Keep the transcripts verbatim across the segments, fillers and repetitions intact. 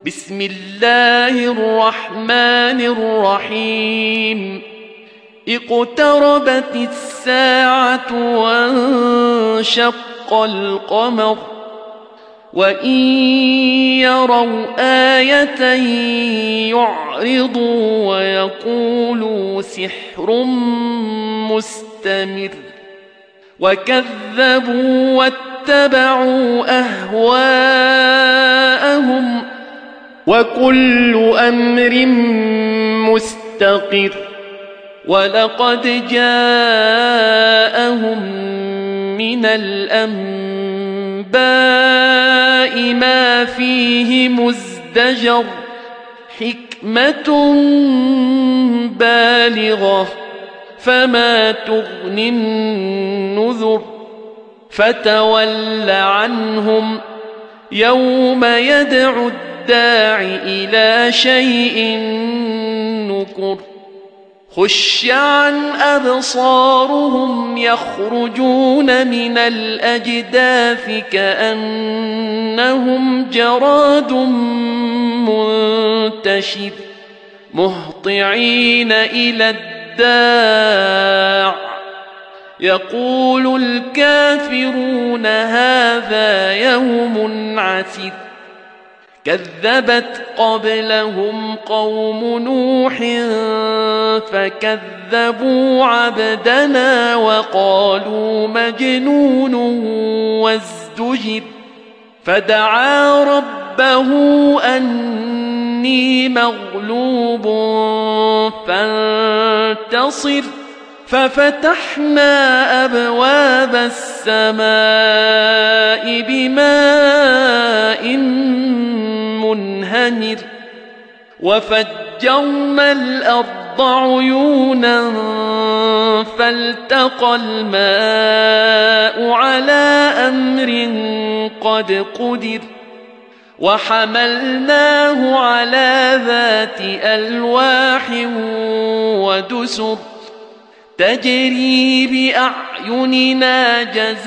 بسم الله الرحمن الرحيم اقتربت الساعة وانشق القمر وإن يروا آية يعرضوا ويقولوا سحر مستمر وكذبوا واتبعوا أهواءهم وكل أمر مستقر ولقد جاءهم من الأنباء ما فيه مزدجر حكمة بالغة فما تغني النذر فتول عنهم يوم يدعو الداع إلى شيء نكر خش عن أبصارهم يخرجون من الأجداث كأنهم جراد منتشر مهطعين إلى الداع يقول الكافرون هذا يوم عسر كذبت قبلهم قوم نوح فكذبوا عبدنا وقالوا مجنون وازدجر فدعا ربه أني مغلوب فانتصر ففتحنا أبواب السماء بماء منهمر وفجرنا الأرض عيونا فالتقى الماء على أمر قد قدر وحملناه على ذات ألواح ودسر تجري بأعيننا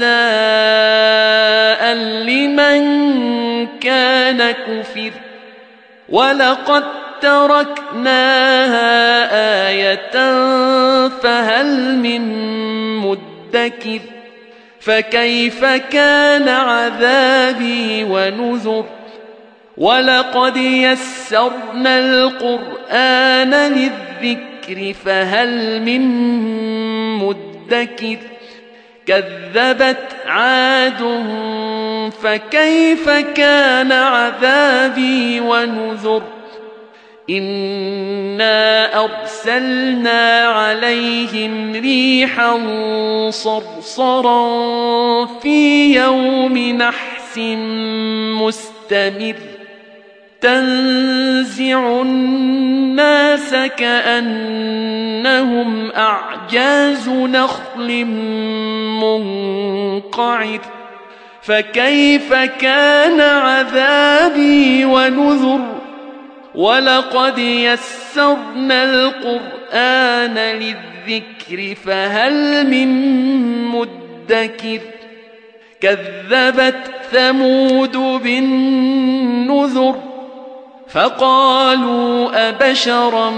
جزاء لمن كان كفر ولقد تركناها آية فهل من مدكر فكيف كان عذابي ونذر ولقد يسرنا القرآن للذكر فهل من مدكر كذبت عاد فكيف كان عذابي ونذر إنا أرسلنا عليهم ريحا صرصرا في يوم نحس مستمر تنزع الناس كأنهم أعجاز نخل منقعر فكيف كان عذابي ونذر ولقد يسرنا القرآن للذكر فهل من مدكر كذبت ثمود بالنذر فقالوا أبشرا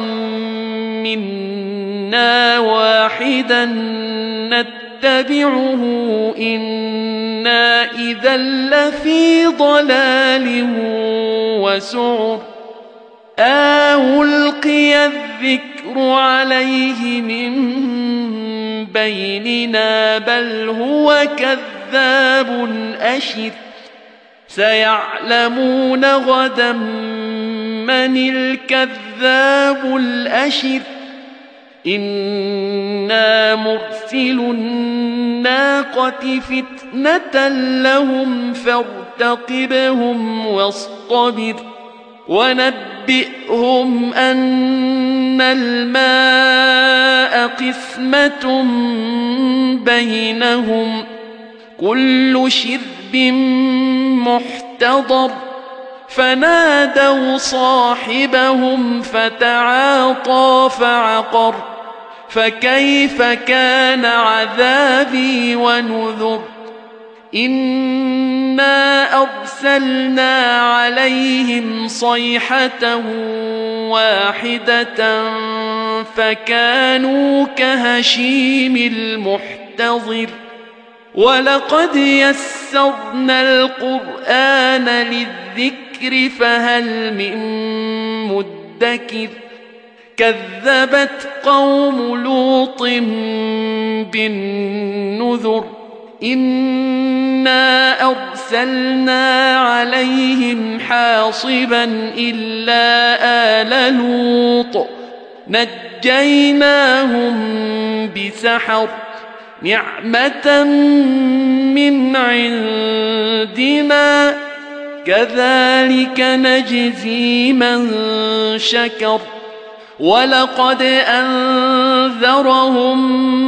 منا واحدا نتبعه إنا إذا لفي ضلال وسعر آه ألقي الذكر عليه من بيننا بل هو كذاب أشر سيعلمون غدا من الكذاب الأشر إنا مرسل الناقة فتنة لهم فارتقبهم واصطبر ونبئهم أن الماء قسمة بينهم كل شرب محتضر فنادوا صاحبهم فتعاطى فعقر فكيف كان عذابي ونذر إنا أرسلنا عليهم صيحة واحدة فكانوا كهشيم المحتضر ولقد يسرنا القرآن للذكر فهل من مدكر كذبت قوم لوط بالنذر إنا أرسلنا عليهم حاصبا إلا آل لوط نجيناهم بسحر نعمة من عندنا كذلك نجزي من شكر ولقد أنذرهم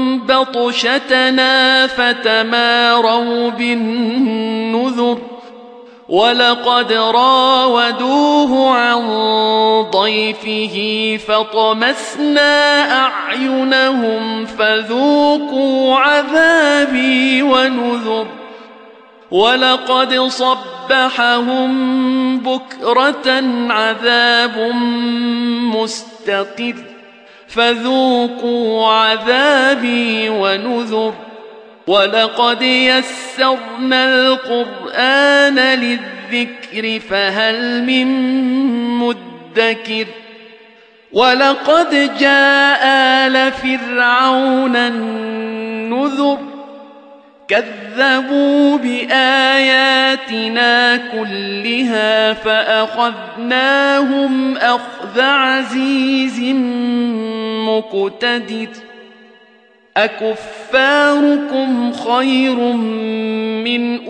بطشتنا فتماروا بالنذر ولقد راودوه عن ضيفه فطمسنا أعينهم فذوقوا عذابي ونذر ولقد صبحهم بكرة عذاب مستقر فذوقوا عذابي ونذر ولقد يسرنا القرآن للذكر فهل من مدكر ولقد جاء آل فرعون النذر كذبوا بآياتنا كلها فأخذناهم أخذ عزيز مقتدر أكفاركم خير من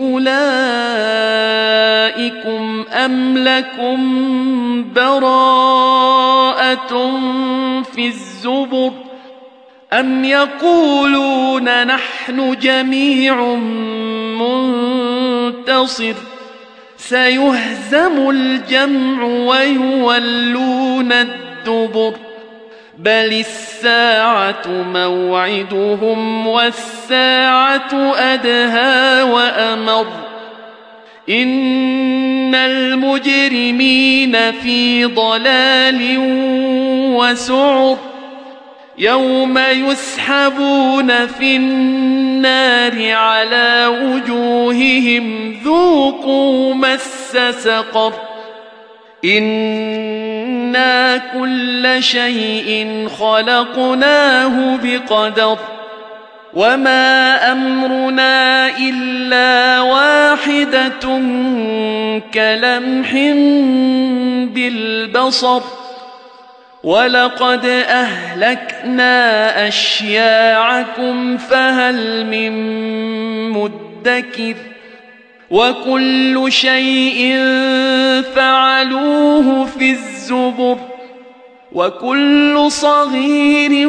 أولئكم أم لكم براءة في الزبر أم يقولون نحن جميع منتصر سيهزم الجمع ويولون الدبر بل الساعة موعدهم والساعة أدهى وأمر إن المجرمين في ضلال وسعر يوم يسحبون في النار على وجوههم ذوقوا مس سقر إنا كل شيء خلقناه بقدر وما أمرنا إلا واحدة كلمح بالبصر ولقد أهلكنا أشياعكم فهل من مدكر وكل شيء فعلوه في الزبر وكل صغير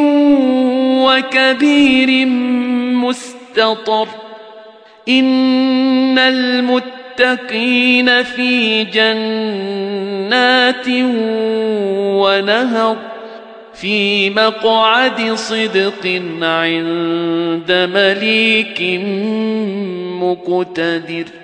وكبير مستطر إن المتقين في جنات ونهر في مقعد صدق عند مليك مقتدر.